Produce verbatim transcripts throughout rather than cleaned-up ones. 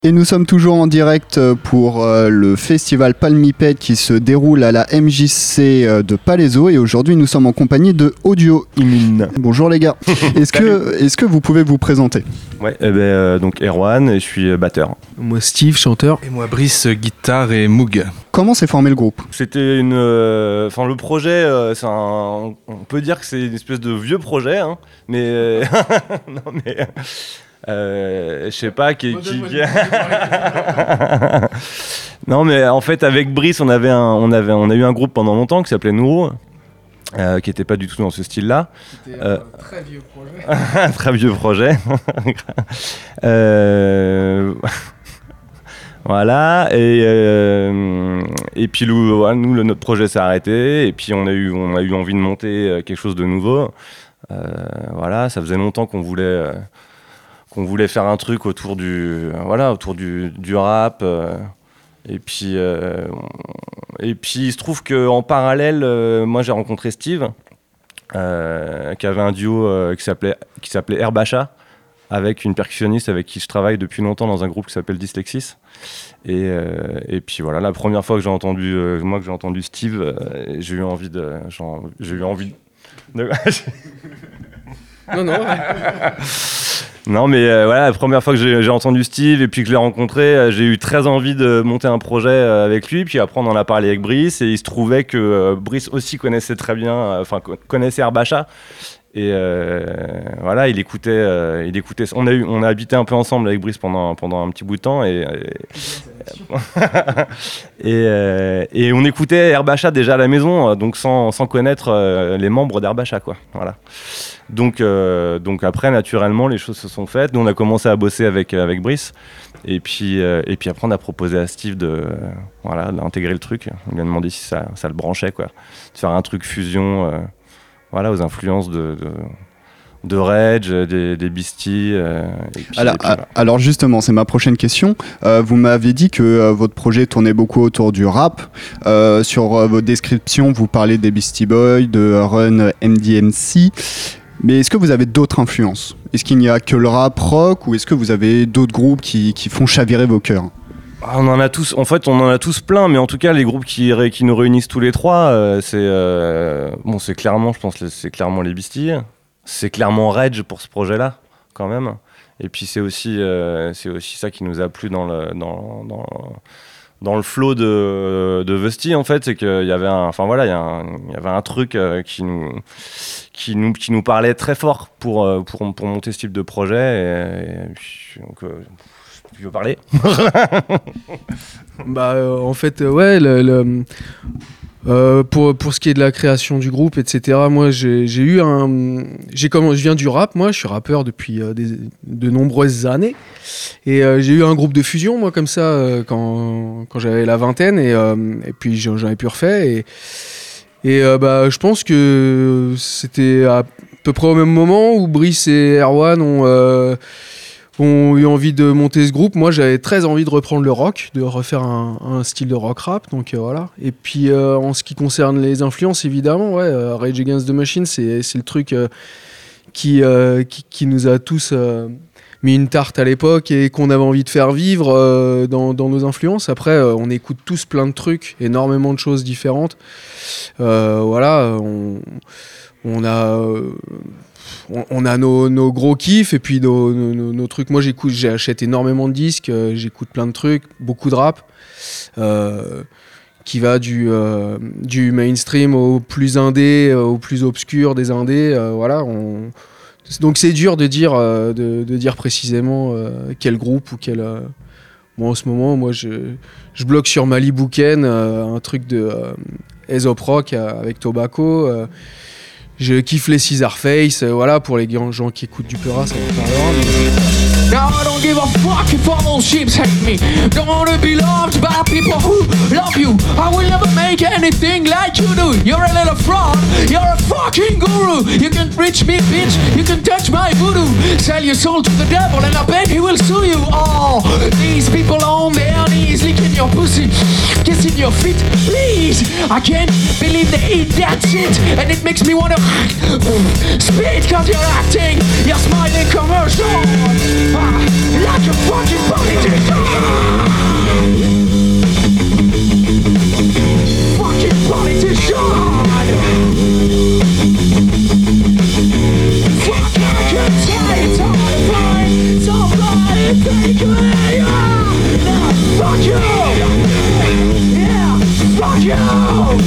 Et nous sommes toujours en direct pour euh, le festival Palmipède qui se déroule à la M J C euh, de Palaiseau et aujourd'hui nous sommes en compagnie de Audio Immune. Bonjour les gars. Est-ce que, est-ce que vous pouvez vous présenter ? Ouais, eh ben, euh, donc Erwan et je suis batteur. Moi Steve, chanteur. Et moi Brice, guitare et moog. Comment s'est formé le groupe ? C'était une, enfin euh, le projet, euh, c'est un, on peut dire que c'est une espèce de vieux projet, hein, mais euh, non mais. Euh, je sais pas qui, qui, qui... non mais en fait avec Brice on avait un, on avait on a eu un groupe pendant longtemps qui s'appelait Nouro, euh, qui était pas du tout dans ce style là. C'était euh, un très vieux projet. Un très vieux projet. euh... Voilà et euh, et puis nous, voilà, nous le, notre projet s'est arrêté et puis on a eu on a eu envie de monter quelque chose de nouveau. Euh, voilà, ça faisait longtemps qu'on voulait euh, qu'on voulait faire un truc autour du voilà autour du, du rap euh, et puis euh, et puis il se trouve que en parallèle euh, moi j'ai rencontré Steve euh, qui avait un duo euh, qui s'appelait qui s'appelait Herbacha avec une percussionniste avec qui je travaille depuis longtemps dans un groupe qui s'appelle Dyslexis et euh, et puis voilà la première fois que j'ai entendu euh, moi que j'ai entendu Steve euh, j'ai eu envie de genre, j'ai eu envie de non non Non mais euh, voilà, la première fois que j'ai, j'ai entendu Steve et puis que je l'ai rencontré, euh, j'ai eu très envie de monter un projet euh, avec lui. Puis après on en a parlé avec Brice et il se trouvait que euh, Brice aussi connaissait très bien, enfin euh, connaissait Herbacha. Et euh, voilà, il écoutait, euh, il écoutait. On a eu, on a habité un peu ensemble avec Brice pendant pendant un petit bout de temps et et, et, euh, et on écoutait Herbacha déjà à la maison, donc sans sans connaître euh, les membres d'Herbacha quoi. Voilà. Donc, euh, donc après, naturellement, les choses se sont faites. Nous, on a commencé à bosser avec, avec Brice. Et puis, euh, et puis après, on a proposé à Steve de, euh, voilà, d'intégrer le truc. On lui a demandé si ça, ça le branchait, quoi. De faire un truc fusion euh, voilà, aux influences de, de, de Rage, des, des Beastie. Euh, et puis, alors, et puis, voilà. alors justement, c'est ma prochaine question. Euh, vous m'avez dit que euh, votre projet tournait beaucoup autour du rap. Euh, sur euh, votre description, vous parlez des Beastie Boys, de Run M D M C. Mais est-ce que vous avez d'autres influences ? Est-ce qu'il n'y a que le rap rock ou est-ce que vous avez d'autres groupes qui, qui font chavirer vos cœurs ? Ah, on en a tous, en fait, on en a tous plein, mais en tout cas, les groupes qui, qui nous réunissent tous les trois, euh, c'est euh, bon, c'est clairement, je pense, c'est clairement les Beastie, c'est clairement Rage pour ce projet-là, quand même. Et puis c'est aussi, euh, c'est aussi ça qui nous a plu dans le dans dans dans le flow de de Vesti en fait, c'est qu'il y avait un, enfin voilà, il y, un, il y avait un truc euh, qui nous qui nous qui nous parlait très fort pour pour pour monter ce type de projet et, et puis, donc euh, tu veux parler? Bah euh, en fait euh, ouais le, le euh, pour pour ce qui est de la création du groupe etc, moi j'ai j'ai eu un j'ai comment je viens du rap, moi je suis rappeur depuis euh, des, de nombreuses années et euh, j'ai eu un groupe de fusion moi comme ça euh, quand quand j'avais la vingtaine et euh, et puis j'en, j'en ai pu refaire et et euh, bah je pense que c'était à peu près au même moment où Brice et Erwan ont euh, ont eu envie de monter ce groupe. Moi, j'avais très envie de reprendre le rock, de refaire un, un style de rock rap. Donc euh, voilà. Et puis euh, en ce qui concerne les influences, évidemment, ouais, euh, Rage Against the Machine, c'est c'est le truc euh, qui, euh, qui qui nous a tous euh, mis une tarte à l'époque et qu'on avait envie de faire vivre euh, dans dans nos influences. Après, euh, on écoute tous plein de trucs, énormément de choses différentes. Euh, voilà, on on a euh, on a nos, nos gros kiffs et puis nos, nos, nos trucs. Moi, j'écoute, j'achète énormément de disques, euh, j'écoute plein de trucs, beaucoup de rap, euh, qui va du, euh, du mainstream au plus indé, euh, au plus obscur des indés. Euh, voilà, on... Donc c'est dur de dire, euh, de, de dire précisément euh, quel groupe ou quel. Euh... Moi, en ce moment, moi, je, je bloque sur Malibu Ken, euh, un truc de euh, Aesop Rock euh, avec Tobacco. Euh, Je kiffe les Scissorface, euh, voilà, pour les gens qui écoutent du Peura, ça en parlera. Mais... Now I don't give a fuck if all those sheeps hate me. Don't wanna be loved by people who love you. I will never make anything like you do. You're a little fraud, you're a fucking guru. You can reach me, bitch, you can touch my voodoo. Sell your soul to the devil and I bet he will sue you. Oh, these people on their knees licking your pussy, kissing your feet, please. I can't believe that it, that's it. And it makes me wanna spit cause you're acting. You're smiling commercial ah, like a fucking politician. Fucking politician. Fuck, I can take time, find somebody take me. Now, fuck you. Yeah, fuck you.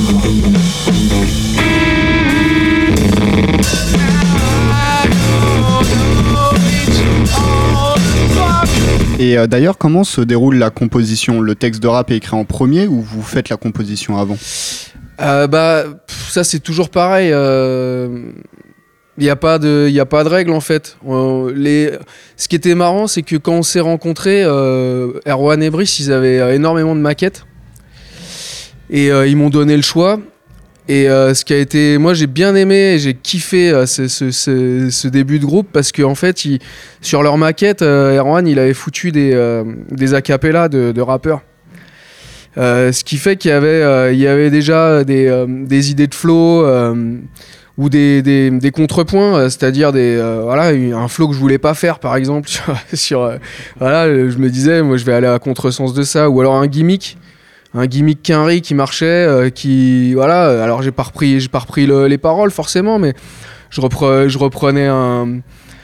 Et euh, d'ailleurs, comment se déroule la composition ? Le texte de rap est écrit en premier ou vous faites la composition avant ? euh, Bah, pff, ça c'est toujours pareil. Il euh, n'y a pas de, y a pas de règle en fait. Euh, les... Ce qui était marrant, c'est que quand on s'est rencontrés, euh, Erwan et Brice, ils avaient énormément de maquettes et euh, ils m'ont donné le choix. Et euh, ce qui a été, moi j'ai bien aimé, j'ai kiffé euh, ce, ce, ce, ce début de groupe parce qu'en fait, il, sur leur maquette, euh, Erwan il avait foutu des, euh, des acapellas de, de rappeurs. Euh, ce qui fait qu'il y avait, euh, il y avait déjà des, euh, des idées de flow euh, ou des, des, des contrepoints, euh, c'est-à-dire des, euh, voilà, un flow que je voulais pas faire par exemple. sur, sur euh, voilà, je me disais, moi je vais aller à contresens de ça, ou alors un gimmick. Un gimmick quinri qui marchait, euh, qui voilà. Alors j'ai pas repris, j'ai pas repris le, les paroles forcément, mais je, repre, je reprenais un,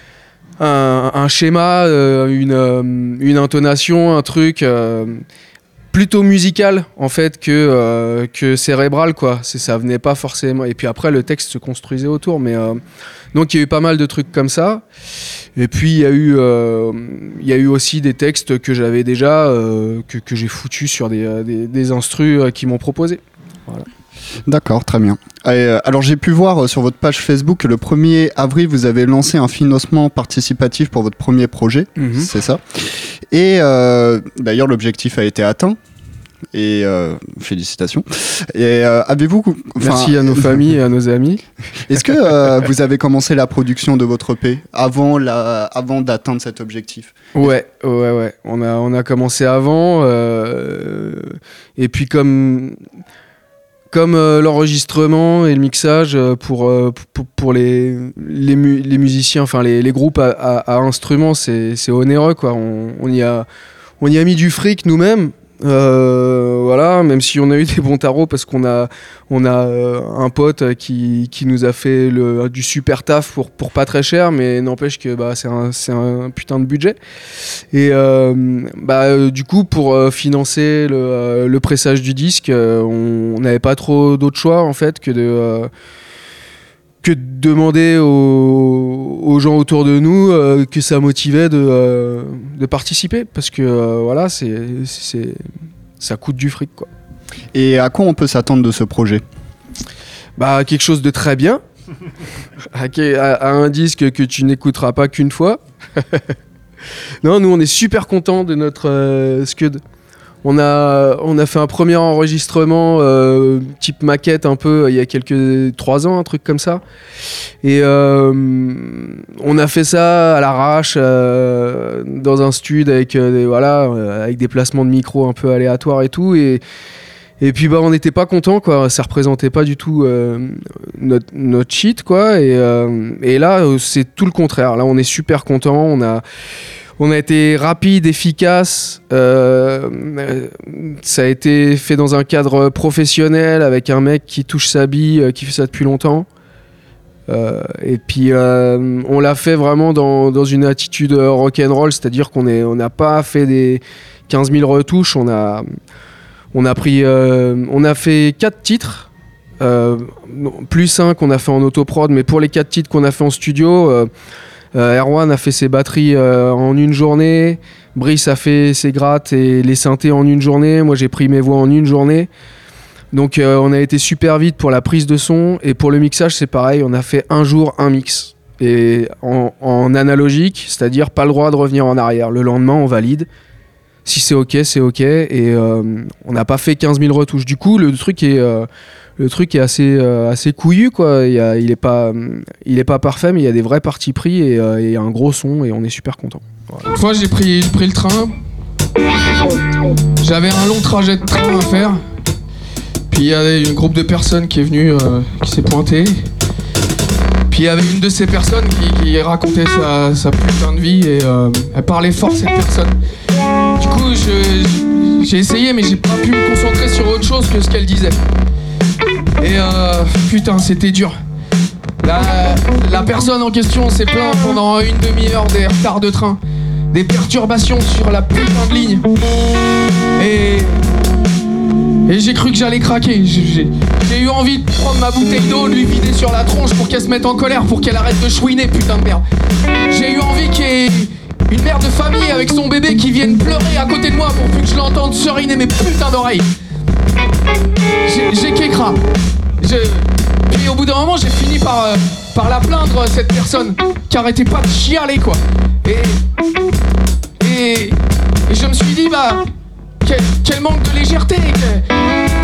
un, un schéma, euh, une, euh, une intonation, un truc euh, plutôt musical en fait que euh, que cérébral quoi. C'est, ça venait pas forcément. Et puis après le texte se construisait autour, mais euh, donc il y a eu pas mal de trucs comme ça. Et puis il y a eu, euh, il y a eu aussi des textes que j'avais déjà, euh, que, que j'ai foutus sur des, des, des instrus euh, qui m'ont proposé. Voilà. D'accord, très bien. Et, alors j'ai pu voir sur votre page Facebook que le premier avril vous avez lancé un financement participatif pour votre premier projet, mmh. c'est ça. Et euh, d'ailleurs l'objectif a été atteint. Et euh, félicitations. Et euh, avez-vous merci à nos familles et à nos amis. Est-ce que euh, vous avez commencé la production de votre E P avant la, avant d'atteindre cet objectif ? Ouais, ouais, ouais. On a on a commencé avant. Euh, et puis comme comme euh, l'enregistrement et le mixage pour euh, pour, pour les les, mu- les musiciens, enfin les, les groupes à, à, à instruments, c'est c'est onéreux quoi. On, on y a on y a mis du fric nous-mêmes. Euh, voilà, même si on a eu des bons tarots parce qu'on a on a euh, un pote qui, qui nous a fait le, du super taf pour, pour pas très cher, mais n'empêche que bah, c'est, un, c'est un putain de budget. Et euh, bah, euh, du coup, pour euh, financer le, euh, le pressage du disque, euh, on n'avait pas trop d'autre choix en fait que de euh, que de demander aux, aux gens autour de nous euh, que ça motivait de, euh, de participer, parce que euh, voilà, c'est, c'est, ça coûte du fric, quoi. Et à quoi on peut s'attendre de ce projet ? Bah, quelque chose de très bien, à, à un disque que tu n'écouteras pas qu'une fois. Non, nous on est super contents de notre euh, Scud. On a, on a fait un premier enregistrement euh, type maquette un peu il y a quelques trois ans, un truc comme ça. Et euh, on a fait ça à l'arrache euh, dans un stud avec euh, des, voilà, euh, avec des placements de micro un peu aléatoires et tout. Et, et puis bah on n'était pas content quoi. Ça représentait pas du tout euh, notre, notre shit quoi. Et, euh, et là c'est tout le contraire. Là on est super content. On a On a été rapide, efficace, euh, ça a été fait dans un cadre professionnel avec un mec qui touche sa bille, qui fait ça depuis longtemps. Euh, et puis euh, on l'a fait vraiment dans, dans une attitude rock'n'roll, c'est-à-dire qu'on est, on n'a pas fait des quinze mille retouches, on a, on a, pris, euh, on a fait quatre titres, euh, plus un qu'on a fait en autoprod, mais pour les quatre titres qu'on a fait en studio... Euh, Euh, Erwan a fait ses batteries euh, en une journée, Brice a fait ses grattes et les synthés en une journée, moi j'ai pris mes voix en une journée. Donc euh, on a été super vite pour la prise de son, et pour le mixage c'est pareil, on a fait un jour un mix. Et en, en analogique, c'est-à-dire pas le droit de revenir en arrière. Le lendemain on valide, si c'est ok c'est ok, et euh, on n'a pas fait quinze mille retouches. Du coup le truc est... Euh, Le truc est assez, euh, assez couillu, quoi. Il, y a, il, est pas, il est pas parfait, mais il y a des vrais partis pris et, euh, et un gros son, et on est super content. Voilà. Une fois, j'ai pris, j'ai pris le train J'avais un long trajet de train à faire. Puis il y avait un groupe de personnes qui est venu, euh, qui s'est pointé. Puis il y avait une de ces personnes qui, qui racontait sa, sa putain de vie et euh, elle parlait fort, cette personne. Du coup, je, j'ai essayé, mais j'ai pas pu me concentrer sur autre chose que ce qu'elle disait. Et euh, putain, c'était dur. La, la personne en question s'est plainte pendant une demi-heure des retards de train, des perturbations sur la putain de ligne. Et, et j'ai cru que j'allais craquer. J'ai, j'ai eu envie de prendre ma bouteille d'eau, de lui vider sur la tronche pour qu'elle se mette en colère, pour qu'elle arrête de chouiner, putain de merde. J'ai eu envie qu'il y ait une mère de famille avec son bébé qui vienne pleurer à côté de moi pour plus que je l'entende seriner mes putains d'oreilles. J'ai, j'ai qu'écra. Je... Puis au bout d'un moment, j'ai fini par, euh, par la plaindre, cette personne, qui arrêtait pas de chialer, quoi. Et, et, et je me suis dit, bah, quel, quel manque de légèreté. Que...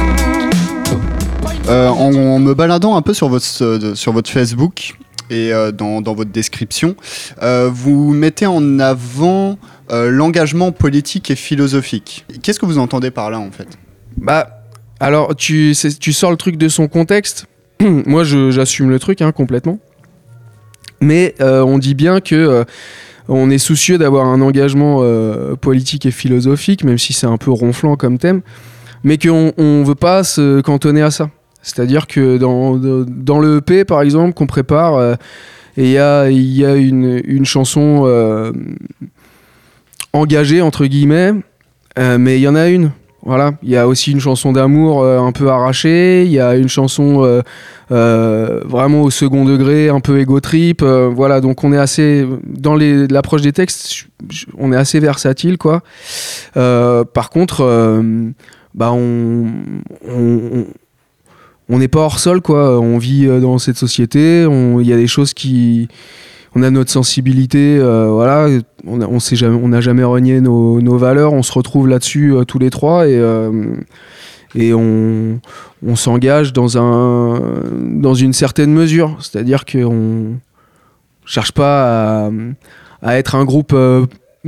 Euh, en, en me baladant un peu sur votre, euh, sur votre Facebook et euh, dans, dans votre description, euh, vous mettez en avant euh, l'engagement politique et philosophique. Qu'est-ce que vous entendez par là, en fait ? Bah, alors, tu, c'est, tu sors le truc de son contexte. Moi, je, j'assume le truc, hein, complètement. Mais euh, on dit bien que euh, on est soucieux d'avoir un engagement euh, politique et philosophique, même si c'est un peu ronflant comme thème, mais qu'on ne veut pas se cantonner à ça. C'est-à-dire que dans, dans le E P, par exemple, qu'on prépare, euh, il y a, y a une, une chanson euh, engagée, entre guillemets, euh, mais il y en a une. Voilà, il y a aussi une chanson d'amour euh, un peu arrachée, il y a une chanson euh, euh, vraiment au second degré, un peu égo trip, euh, voilà, donc on est assez, dans les, l'approche des textes, on est assez versatile, quoi. Euh, par contre, euh, bah on, on, on n'est pas hors sol, quoi, on vit dans cette société, il y a des choses qui... On a notre sensibilité, euh, voilà, on a, on sait jamais, on n'a jamais renié nos, nos valeurs, on se retrouve là-dessus euh, tous les trois et, euh, et on, on s'engage dans, un, dans une certaine mesure. C'est-à-dire qu'on ne cherche pas à, à être un groupe euh,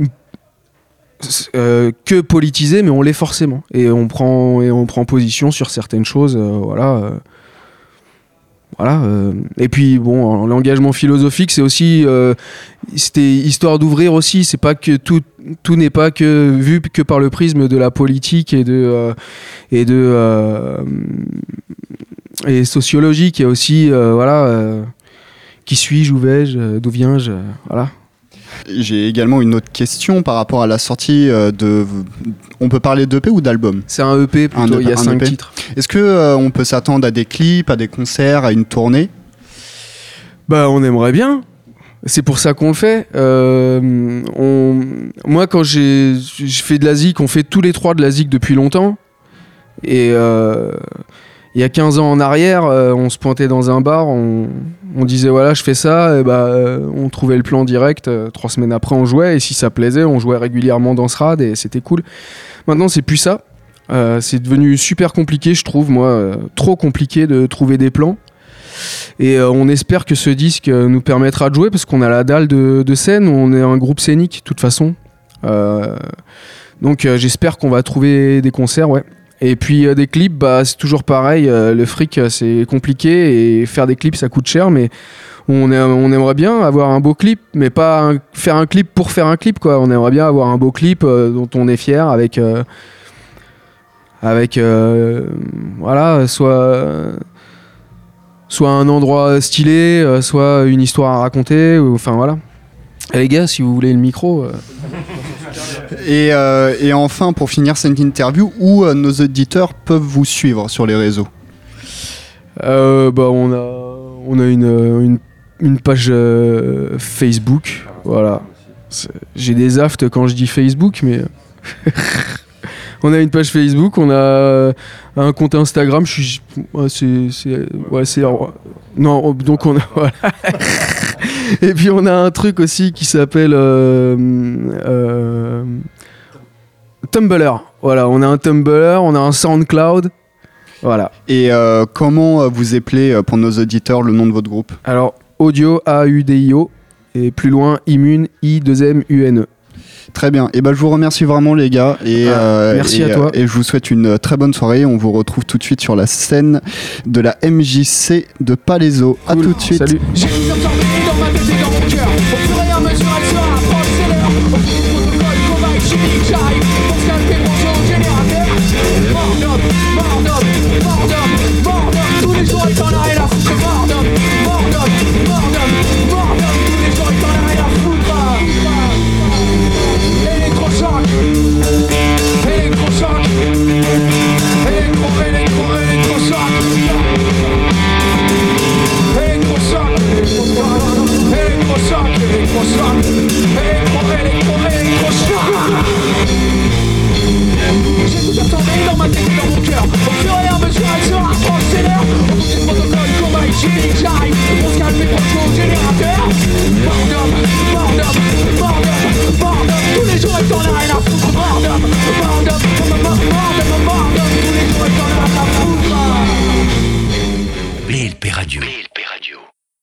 euh, que politisé, mais on l'est forcément. Et on prend, et on prend position sur certaines choses, euh, voilà. Euh, Voilà, euh, et puis bon, l'engagement philosophique, c'est aussi, euh, c'était histoire d'ouvrir aussi. C'est pas que tout, tout n'est pas que vu que par le prisme de la politique et de euh, et de euh, et sociologique. Il y a aussi, euh, voilà, euh, qui suis-je, où vais-je, d'où viens-je, euh, voilà. J'ai également une autre question par rapport à la sortie de... On peut parler d'E P ou d'album ? C'est un E P plutôt, un E P, il y a cinq titres. Est-ce qu'on euh, peut s'attendre à des clips, à des concerts, à une tournée ? Bah, on aimerait bien. C'est pour ça qu'on le fait. Euh, on... Moi, quand j'ai... j'ai fait de la zik, on fait tous les trois de la zik depuis longtemps. Et... Euh... Il y a quinze ans en arrière, euh, on se pointait dans un bar, on, on disait voilà, je fais ça, et bah, euh, on trouvait le plan direct. Euh, trois semaines après, on jouait, et si ça plaisait, on jouait régulièrement dans ce rad, et c'était cool. Maintenant, c'est plus ça. Euh, c'est devenu super compliqué, je trouve, moi, euh, trop compliqué de trouver des plans. Et euh, on espère que ce disque euh, nous permettra de jouer, parce qu'on a la dalle de, de scène, on est un groupe scénique, de toute façon. Euh, donc, euh, j'espère qu'on va trouver des concerts, ouais. Et puis euh, des clips, bah, c'est toujours pareil, euh, le fric euh, c'est compliqué et faire des clips ça coûte cher, mais on, est, on aimerait bien avoir un beau clip, mais pas un, faire un clip pour faire un clip, quoi. On aimerait bien avoir un beau clip euh, dont on est fier avec, euh, avec euh, voilà, soit, euh, soit un endroit stylé, euh, soit une histoire à raconter, ou, enfin voilà. Et les gars, si vous voulez le micro... Euh... Et, euh, et enfin, pour finir cette interview, où euh, nos auditeurs peuvent vous suivre sur les réseaux ? euh, bah, on a, on a une, une, une page euh, Facebook. Voilà. C'est, j'ai des aftes quand je dis Facebook, mais... On a une page Facebook, on a un compte Instagram. Je suis... Ouais, c'est... c'est, ouais, c'est non, donc on a... Voilà. Et puis on a un truc aussi qui s'appelle euh, euh, Tumblr. Voilà, on a un Tumblr, on a un SoundCloud. Voilà. Et euh, comment vous appelez pour nos auditeurs le nom de votre groupe ? Alors, Audio, A U D I O, et plus loin, Immune, I deux M U N E. Très bien. Et ben je vous remercie vraiment les gars. Et, Ah, euh, merci et, à toi. Et je vous souhaite une très bonne soirée. On vous retrouve tout de suite sur la scène de la M J C de Palaiso. À Cool. tout de suite. Salut. J'ai une absorbée dans ma tête et dans mon cœur. Au fur et à mesure, elle se rapproche, c'est l'heure. Au bout du protocole, combat chimique, j'arrive pour scalper mon son générateur. Mort d'homme, mort d'homme, mort d'homme, mort d'homme. Tous les jours, il t'en a rien à foutre. Mort d'homme, mort d'homme, mort d'homme, mort d'homme. Tous les jours, il t'en a rien à foutre. Électrochoc, électrochoc, électro, électro, électrochoc. Électrochoc, électrochoc, électrochoc.